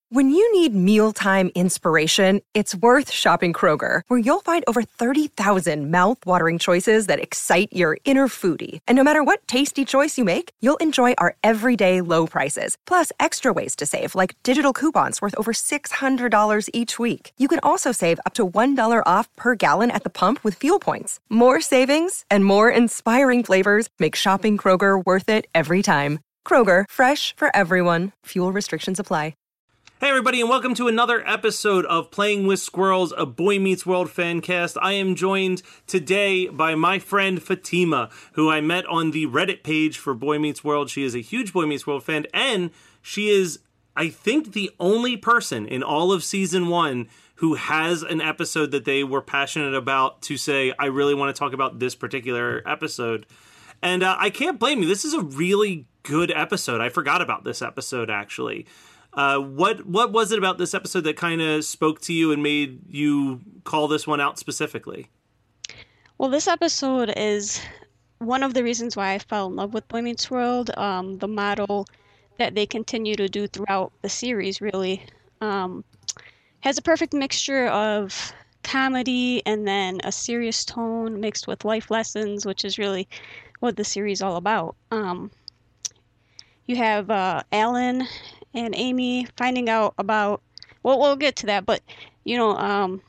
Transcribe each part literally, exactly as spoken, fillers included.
When you need mealtime inspiration, it's worth shopping Kroger, where you'll find over thirty thousand mouth-watering choices that excite your inner foodie. And no matter what tasty choice you make, you'll enjoy our everyday low prices, plus extra ways to save, like digital coupons worth over six hundred dollars each week. You can also save up to one dollar off per gallon at the pump with fuel points. More savings and more inspiring flavors make shopping Kroger worth it every time. Kroger, fresh for everyone. Fuel restrictions apply. Hey everybody, and welcome to another episode of Playing with Squirrels, a Boy Meets World fan cast. I am joined today by my friend Fatima, who I met on the Reddit page for Boy Meets World. She is a huge Boy Meets World fan, and she is, I think, the only person in all of Season one who has an episode that they were passionate about to say, I really want to talk about this particular episode. And uh, I can't blame you. This is a really good episode. I forgot about this episode, actually. Uh, what what was it about this episode that kind of spoke to you and made you call this one out specifically? Well, this episode is one of the reasons why I fell in love with Boy Meets World. Um, the model that they continue to do throughout the series really um, has a perfect mixture of comedy and then a serious tone mixed with life lessons, which is really what the series is all about. Um, you have uh, Alan and Amy finding out about, well, we'll get to that, but, you know, um,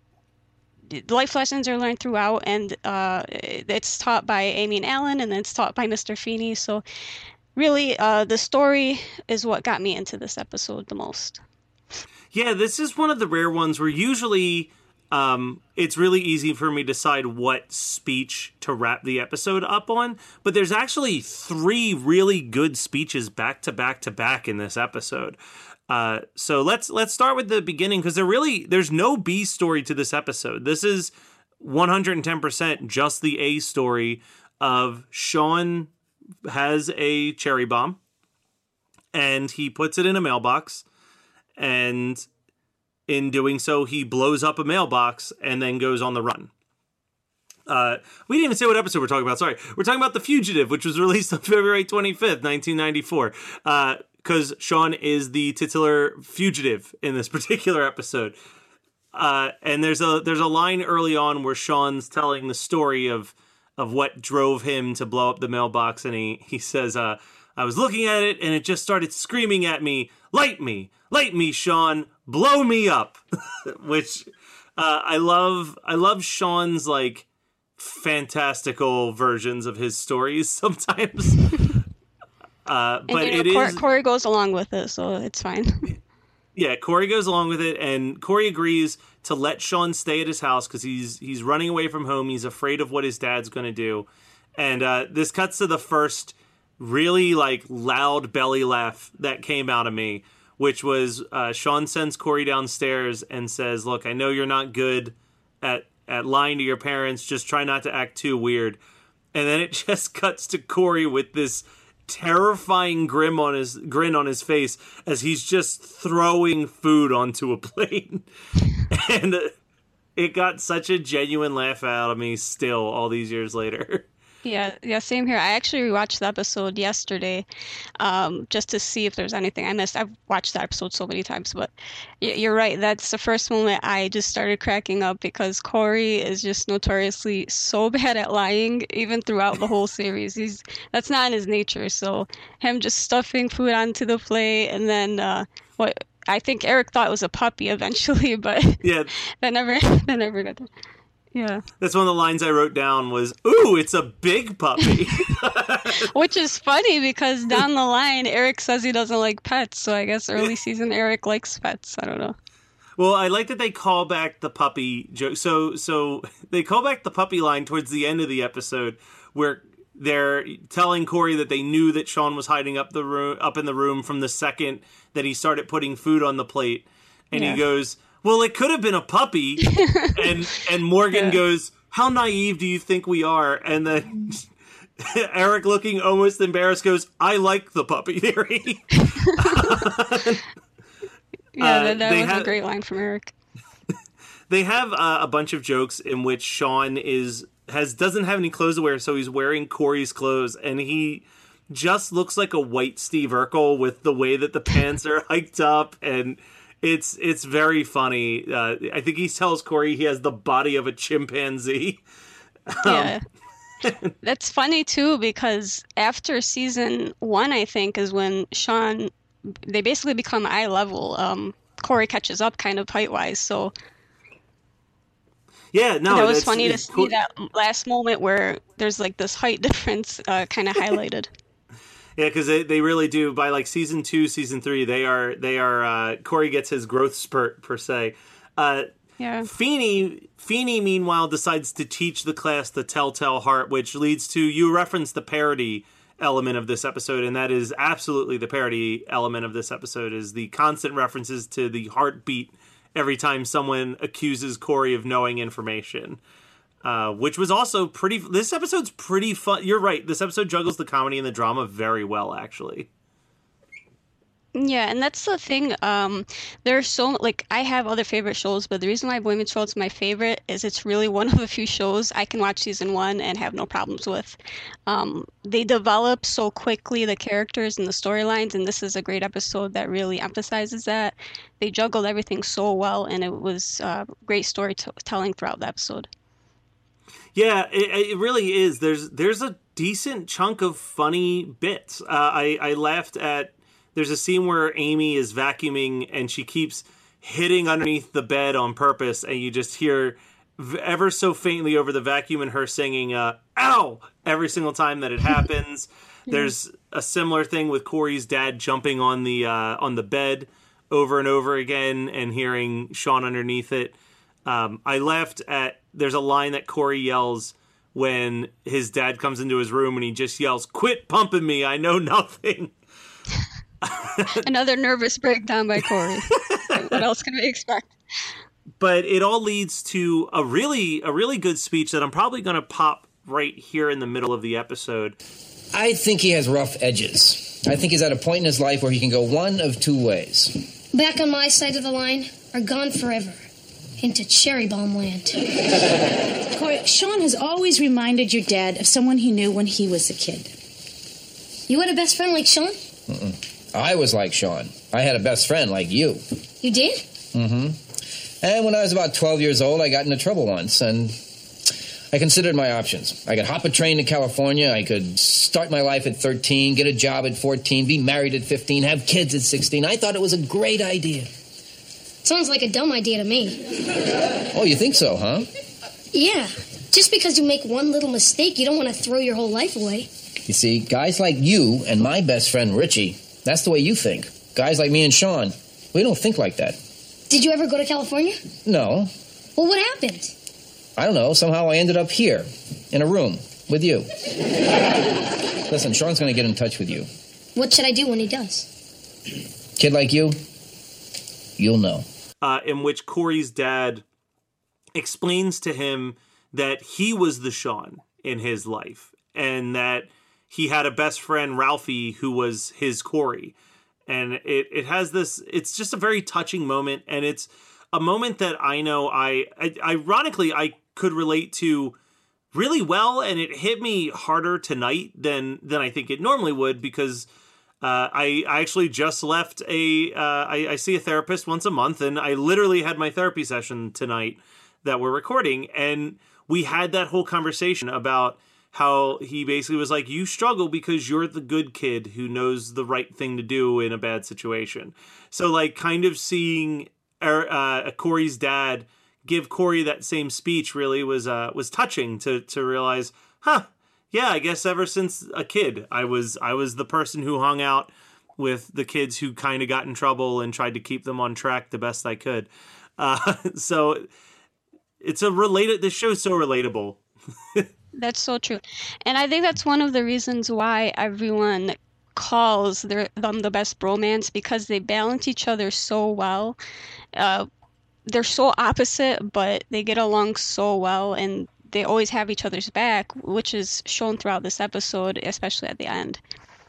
life lessons are learned throughout, and uh, it's taught by Amy and Alan, and then it's taught by Mister Feeney, so really, uh, the story is what got me into this episode the most. Yeah, this is one of the rare ones where usually um, it's really easy for me to decide what speech to wrap the episode up on, but there's actually three really good speeches back to back to back in this episode. Uh, so let's let's start with the beginning, because there really there's no B story to this episode. This is one hundred ten percent just the A story of Sean has a cherry bomb and he puts it in a mailbox, and in doing so, he blows up a mailbox and then goes on the run. Uh, we didn't even say what episode we're talking about. Sorry. We're talking about The Fugitive, which was released on February twenty-fifth, nineteen ninety-four. Because uh, Sean is the titular fugitive in this particular episode. Uh, and there's a there's a line early on where Sean's telling the story of of what drove him to blow up the mailbox. And he, he says, uh, I was looking at it and it just started screaming at me, light me, light me, Sean, blow me up. Which uh, I love. I love Sean's like fantastical versions of his stories sometimes. uh, but and, you know, it Cor- is Corey goes along with it, so it's fine. Yeah, Corey goes along with it, and Corey agrees to let Sean stay at his house because he's he's running away from home. He's afraid of what his dad's going to do, and uh, this cuts to the first really like loud belly laugh that came out of me, which was uh, Sean sends Corey downstairs and says, look, I know you're not good at, at lying to your parents. Just try not to act too weird. And then it just cuts to Corey with this terrifying grin on his grin on his face as he's just throwing food onto a plate. And it got such a genuine laugh out of me still all these years later. Yeah, yeah, same here. I actually rewatched the episode yesterday, um, just to see if there's anything I missed. I've watched that episode so many times, but you're right. That's the first moment I just started cracking up because Corey is just notoriously so bad at lying, even throughout the whole series. He's that's not in his nature. So him just stuffing food onto the plate, and then uh, what I think Eric thought was a puppy eventually, but yeah, that never that never got done. Yeah. That's one of the lines I wrote down was, ooh, it's a big puppy. Which is funny because down the line, Eric says he doesn't like pets. So I guess early season Eric likes pets. I don't know. Well, I like that they call back the puppy joke. So, so they call back the puppy line towards the end of the episode where they're telling Corey that they knew that Sean was hiding up the room, up in the room from the second that he started putting food on the plate. And yeah. He goes, well, it could have been a puppy. and and Morgan yeah. goes, how naive do you think we are? And then Eric, looking almost embarrassed, goes, I like the puppy theory. yeah, that, that uh, was have, a great line from Eric. They have uh, a bunch of jokes in which Sean is has doesn't have any clothes to wear, so he's wearing Corey's clothes. And he just looks like a white Steve Urkel with the way that the pants are hiked up, and it's it's very funny. Uh, I think he tells Corey he has the body of a chimpanzee. Yeah. That's funny too, because after season one, I think, is when Sean, they basically become eye level. Um, Corey catches up kind of height wise, so yeah, no, that was that's- funny to it's see cool. that last moment where there's like this height difference uh, kind of highlighted. Yeah, because they, they really do. By like season two, season three, they are they are. Uh, Corey gets his growth spurt per se. Uh, Yeah. Feeney, Feeney, meanwhile, decides to teach the class the Telltale Heart, which leads to, you referenced the parody element of this episode, and that is absolutely the parody element of this episode, is the constant references to the heartbeat every time someone accuses Corey of knowing information. Uh, which was also pretty, this episode's pretty fun. You're right, this episode juggles the comedy and the drama very well, actually. Yeah, and that's the thing. Um, there's so like I have other favorite shows, but the reason why Boy Meets World is my favorite is it's really one of the few shows I can watch season one and have no problems with. Um, they develop so quickly the characters and the storylines, and this is a great episode that really emphasizes that. They juggled everything so well, and it was uh, great storytelling throughout the episode. Yeah, it, it really is. There's there's a decent chunk of funny bits. Uh, I I laughed at. There's a scene where Amy is vacuuming and she keeps hitting underneath the bed on purpose, and you just hear v- ever so faintly over the vacuum and her singing uh, "ow" every single time that it happens. There's a similar thing with Corey's dad jumping on the uh, on the bed over and over again and hearing Sean underneath it. Um, I laughed at, there's a line that Corey yells when his dad comes into his room and he just yells, "Quit pumping me, I know nothing." Another nervous breakdown by Corey. What else can we expect? But it all leads to a really a really good speech that I'm probably going to pop right here in the middle of the episode. I think he has rough edges. I think he's at a point in his life where he can go one of two ways. Back on my side of the line, or gone forever into cherry bomb land. Corey, Sean has always reminded your dad of someone he knew when he was a kid. You had a best friend like Sean? Mm-mm. I was like Sean. I had a best friend like you. You did? Mm-hmm. And when I was about twelve years old, I got into trouble once, and I considered my options. I could hop a train to California, I could start my life at thirteen, get a job at fourteen, be married at fifteen, have kids at sixteen. I thought it was a great idea. Sounds like a dumb idea to me. Oh, you think so, huh? Yeah. Just because you make one little mistake, you don't want to throw your whole life away. You see, guys like you and my best friend Richie, that's the way you think. Guys like me and Sean, we don't think like that. Did you ever go to California? No. Well, what happened? I don't know. Somehow I ended up here, in a room, with you. Listen, Sean's going to get in touch with you. What should I do when he does? Kid like you, you'll know. Uh, in which Corey's dad explains to him that he was the Sean in his life, and that he had a best friend, Ralphie, who was his Corey. And it, it has this, it's just a very touching moment. And it's a moment that I know I, I, ironically, I could relate to really well. And it hit me harder tonight than, than I think it normally would, because uh, I, I actually just left a, uh, I, I see a therapist once a month, and I literally had my therapy session tonight that we're recording. And we had that whole conversation about how he basically was like, you struggle because you're the good kid who knows the right thing to do in a bad situation. So like kind of seeing uh, Corey's dad give Corey that same speech really was uh, was touching to to realize, huh, yeah, I guess ever since a kid, I was I was the person who hung out with the kids who kind of got in trouble and tried to keep them on track the best I could. Uh, so it's a related, this show's so relatable. That's so true. And I think that's one of the reasons why everyone calls their, them the best bromance, because they balance each other so well. Uh, they're so opposite, but they get along so well, and they always have each other's back, which is shown throughout this episode, especially at the end.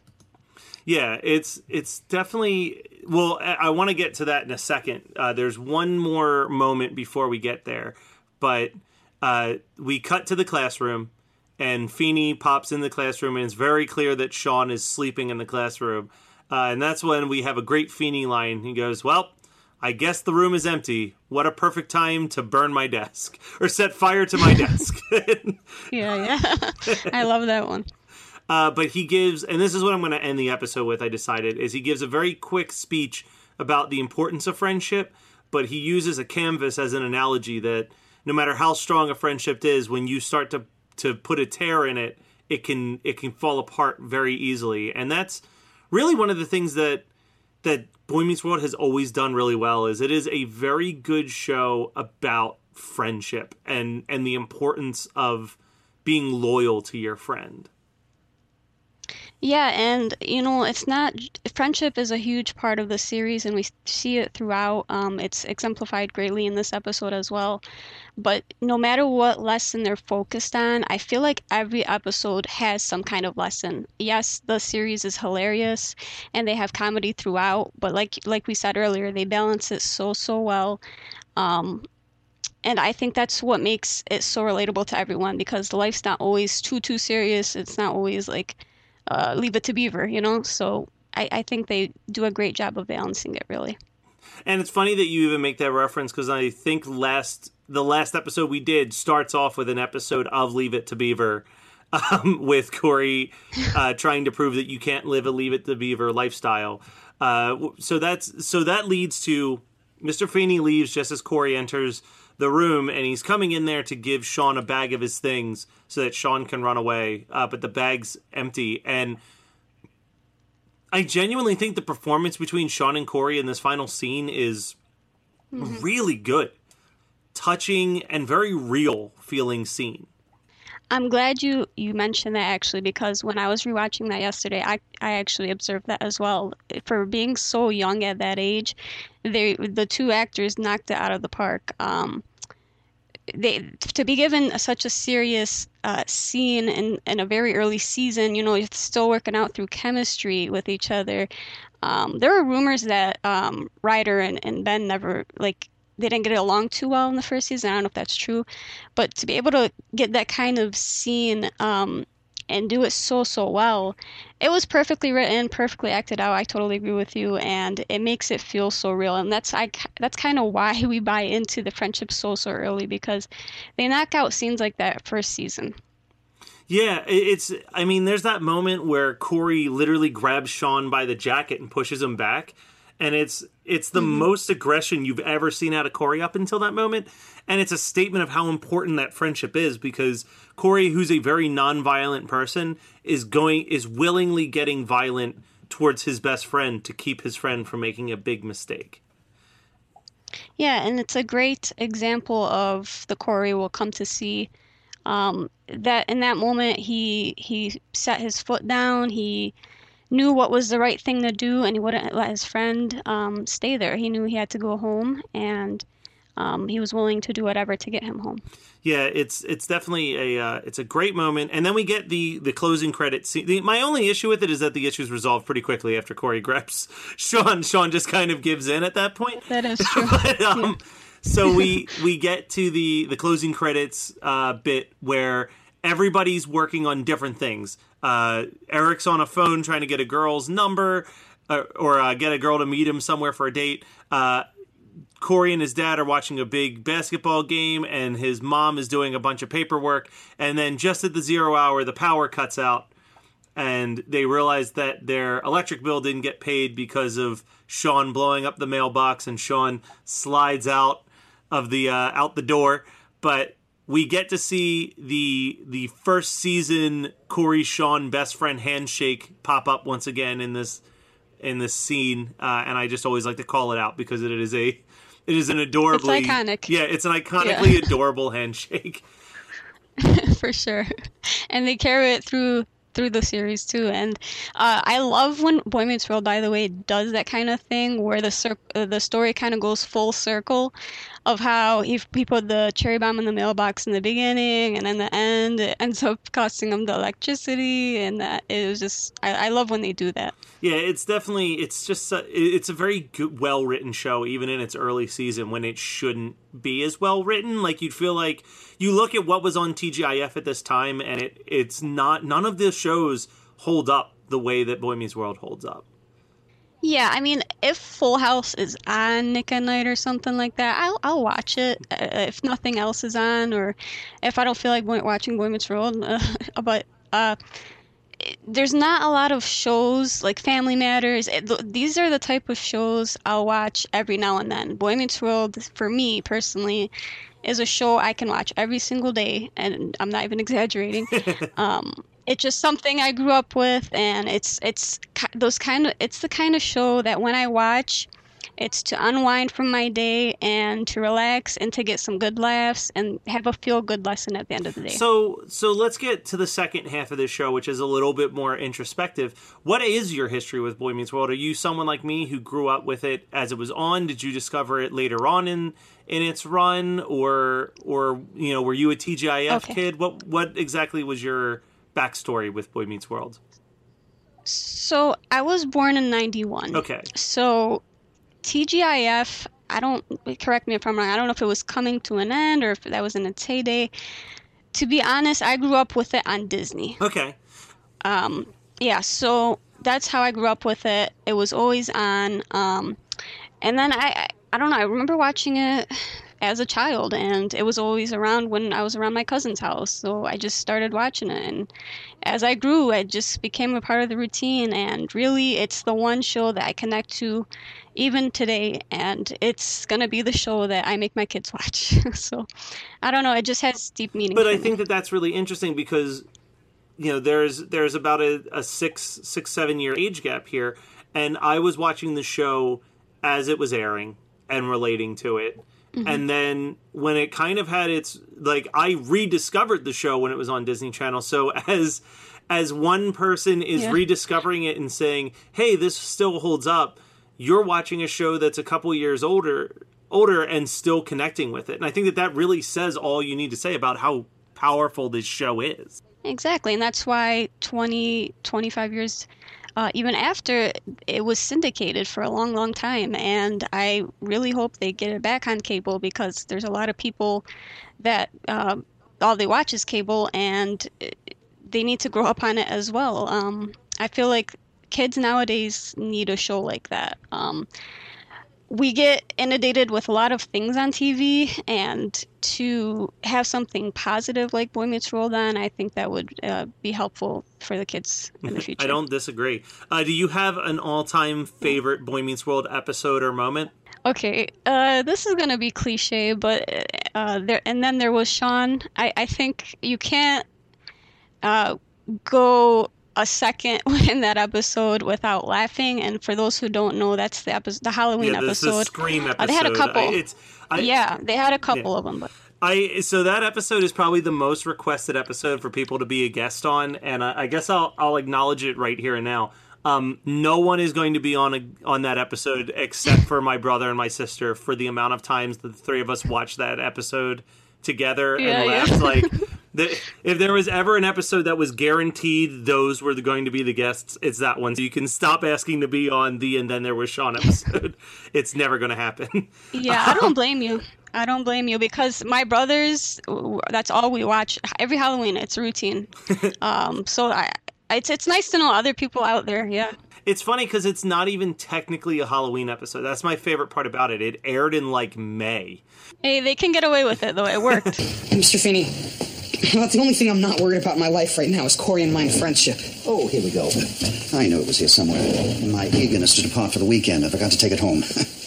Yeah, it's it's definitely, well, I, I want to get to that in a second. Uh, there's one more moment before we get there, but uh, we cut to the classroom, and Feeney pops in the classroom, and it's very clear that Sean is sleeping in the classroom. Uh, and that's when we have a great Feeney line. He goes, well, I guess the room is empty. What a perfect time to burn my desk or set fire to my desk. Yeah, yeah. I love that one. Uh, but he gives, and this is what I'm going to end the episode with, I decided, is he gives a very quick speech about the importance of friendship, but he uses a canvas as an analogy that no matter how strong a friendship is, when you start to, to put a tear in it, it can it can fall apart very easily. And that's really one of the things that that Boy Meets World has always done really well, is it is a very good show about friendship and, and the importance of being loyal to your friend. Yeah, and, you know, it's not, friendship is a huge part of the series, and we see it throughout. Um, it's exemplified greatly in this episode as well. But no matter what lesson they're focused on, I feel like every episode has some kind of lesson. Yes, the series is hilarious, and they have comedy throughout, but like like we said earlier, they balance it so, so well. Um, and I think that's what makes it so relatable to everyone, because life's not always too, too serious. It's not always like... Uh, Leave It to Beaver, you know? So I, I think they do a great job of balancing it, really. And it's funny that you even make that reference, because I think last the last episode we did starts off with an episode of Leave It to Beaver, um, with Corey uh, trying to prove that you can't live a Leave It to Beaver lifestyle. Uh, so that's so that leads to Mister Feeney leaves just as Corey enters the room, and he's coming in there to give Sean a bag of his things so that Sean can run away, uh, but the bag's empty. And I genuinely think the performance between Sean and Corey in this final scene is mm-hmm. really good. Touching and very real feeling scene. I'm glad you, you mentioned that, actually, because when I was rewatching that yesterday, I, I actually observed that as well. For being so young at that age, they the two actors knocked it out of the park. Um, they to be given such a serious uh, scene in, in a very early season, you know, it's still working out through chemistry with each other. Um, there were rumors that um, Ryder and, and Ben never, like, they didn't get along too well in the first season. I don't know if that's true, but to be able to get that kind of scene um, and do it so, so well, it was perfectly written, perfectly acted out. I totally agree with you, and it makes it feel so real. And that's I that's kind of why we buy into the friendship so, so early, because they knock out scenes like that first season. Yeah, it's, I mean, there's that moment where Corey literally grabs Sean by the jacket and pushes him back. And it's it's the mm-hmm. most aggression you've ever seen out of Corey up until that moment. And it's a statement of how important that friendship is, because Corey, who's a very nonviolent person, is going is willingly getting violent towards his best friend to keep his friend from making a big mistake. Yeah, and it's a great example of the Corey we'll come to see. Um, that in that moment, he he set his foot down. He knew what was the right thing to do, and he wouldn't let his friend um, stay there. He knew he had to go home, and um, he was willing to do whatever to get him home. Yeah, it's it's definitely a uh, it's a great moment, and then we get the the closing credits scene. The, my only issue with it is that the issue's resolved pretty quickly after Corey grabs Sean. Sean just kind of gives in at that point. That is true. but, um, yeah. So we we get to the the closing credits uh, bit where everybody's working on different things. Uh, Eric's on a phone trying to get a girl's number, uh, or uh, get a girl to meet him somewhere for a date. Uh, Corey and his dad are watching a big basketball game, and his mom is doing a bunch of paperwork. And then just at the zero hour, the power cuts out, and they realize that their electric bill didn't get paid because of Sean blowing up the mailbox, and Sean slides out of the uh, out the door. But we get to see the the first season Corey Sean best friend handshake pop up once again in this in this scene, uh, and I just always like to call it out because it is a it is an adorably it's iconic. Yeah, it's an iconically yeah. adorable handshake for sure. And they carry it through through the series too, and uh, I love when Boy Meets World, by the way, does that kind of thing where the cir- uh, the story kind of goes full circle of how he, he put the cherry bomb in the mailbox in the beginning, and in the end it ends up costing him the electricity, and that it was just I, I love when they do that. Yeah, it's definitely, it's just, a, it's a very good, well-written show, even in its early season, when it shouldn't be as well-written. Like, you'd feel like, you look at what was on T G I F at this time, and it it's not, none of the shows hold up the way that Boy Meets World holds up. Yeah, I mean, if Full House is on Nick at Night or something like that, I'll I'll watch it. Uh, if nothing else is on, or if I don't feel like watching Boy Meets World, uh, but... uh there's not a lot of shows like Family Matters. It, these are the type of shows I'll watch every now and then. Boy Meets World, for me personally, is a show I can watch every single day, and I'm not even exaggerating. um, it's just something I grew up with, and it's it's those kind of it's the kind of show that when I watch, it's to unwind from my day and to relax and to get some good laughs and have a feel-good lesson at the end of the day. So so let's get to the second half of this show, which is a little bit more introspective. What is your history with Boy Meets World? Are you someone like me who grew up with it as it was on? Did you discover it later on in, in its run? Or, or you know, were you a T G I F okay. kid? What What exactly was your backstory with Boy Meets World? So I was born in ninety-one. Okay. So... T G I F, I don't, correct me if I'm wrong, I don't know if it was coming to an end or if that was in its heyday. To be honest, I grew up with it on Disney. Okay. Um, yeah, so that's how I grew up with it. It was always on. Um, and then I, I, I don't know, I remember watching it as a child, and it was always around when I was around my cousin's house. So I just started watching it, and as I grew, it just became a part of the routine. And really, it's the one show that I connect to even today, and it's going to be the show that I make my kids watch. So I don't know, it just has deep meaning. But I think that that's really interesting because, you know, there's there's about a, a six, six, seven year age gap here, and I was watching the show as it was airing and relating to it. Mm-hmm. And then when it kind of had its, like, I rediscovered the show when it was on Disney Channel. So as as one person is yeah. rediscovering it and saying, hey, this still holds up, you're watching a show that's a couple years older older and still connecting with it. And I think that that really says all you need to say about how powerful this show is. Exactly. And that's why twenty, twenty-five years Uh, even after it was syndicated for a long, long time. And I really hope they get it back on cable, because there's a lot of people that uh, all they watch is cable, and they need to grow up on it as well. Um, I feel like kids nowadays need a show like that. Um, we get inundated with a lot of things on T V, and to have something positive like Boy Meets World on, I think that would uh, be helpful for the kids in the future. I don't disagree. Uh, do you have an all-time favorite Boy Meets World episode or moment? Okay, uh, this is going to be cliche, but uh, there, and then there was Sean. I, I think you can't uh, go a second in that episode without laughing. And for those who don't know, that's the episode, the Halloween yeah, this, episode. The Scream episode. Uh, they had a couple. I, it's, I, yeah, they had a couple yeah. of them. But I so that episode is probably the most requested episode for people to be a guest on, and I, I guess I'll I'll acknowledge it right here and now. Um, no one is going to be on a, on that episode except for my brother and my sister, for the amount of times the three of us watched that episode together yeah, and laughed. Yeah. Like, the, if there was ever an episode that was guaranteed those were the, going to be the guests, it's that one. So you can stop asking to be on the And Then There Was Sean episode. It's never going to happen. Yeah, I don't blame you. I don't blame you, because my brothers, that's all we watch. Every Halloween, it's a routine. um, so I, it's it's nice to know other people out there, yeah. It's funny because it's not even technically a Halloween episode. That's my favorite part about it. It aired in, like, May. Hey, they can get away with it, though. It worked. Mister Feeney, about the only thing I'm not worried about in my life right now is Corey and mine friendship. Oh, here we go. I knew it was here somewhere. In my eagerness to depart for the weekend, I forgot to take it home.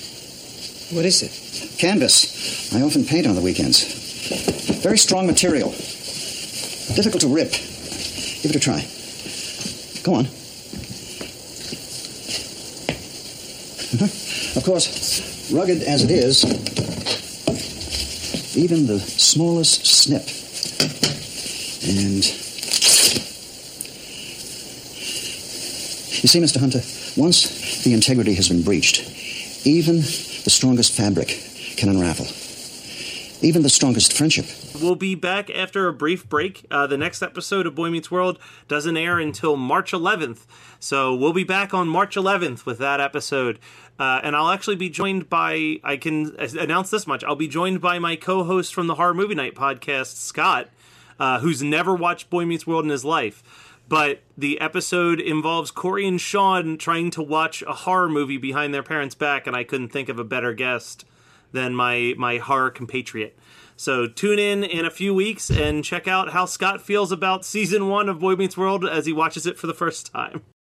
What is it? Canvas. I often paint on the weekends. Very strong material. Difficult to rip. Give it a try. Go on. Of course, rugged as it is, even the smallest snip, and You see, Mister Hunter, once the integrity has been breached, even the strongest fabric can unravel. Even the strongest friendship. We'll be back after a brief break. Uh, the next episode of Boy Meets World doesn't air until March eleventh. So we'll be back on March eleventh with that episode. Uh, and I'll actually be joined by, I can announce this much, I'll be joined by my co-host from the Horror Movie Night podcast, Scott, uh, who's never watched Boy Meets World in his life. But the episode involves Corey and Sean trying to watch a horror movie behind their parents' back, and I couldn't think of a better guest than my, my horror compatriot. So tune in in a few weeks and check out how Scott feels about season one of Boy Meets World as he watches it for the first time.